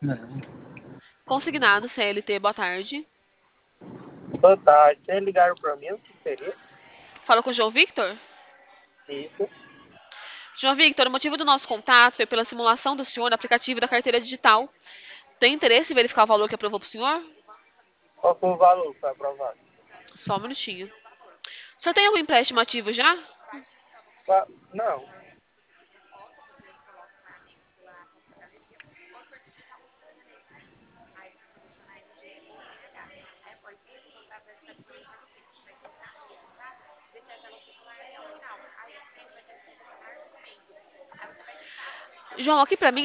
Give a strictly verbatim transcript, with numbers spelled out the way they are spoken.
Consignado, C L T, boa tarde. Boa tarde. Vocês ligaram para mim? O que seria? Fala com o João Victor? Isso. João Victor, o motivo do nosso contato foi pela simulação do senhor no aplicativo da carteira digital. Tem interesse em verificar o valor que aprovou para o senhor? Qual foi o valor que foi aprovado? Só um minutinho. O senhor tem algum empréstimo ativo já? Qua- Não. João, aqui para mim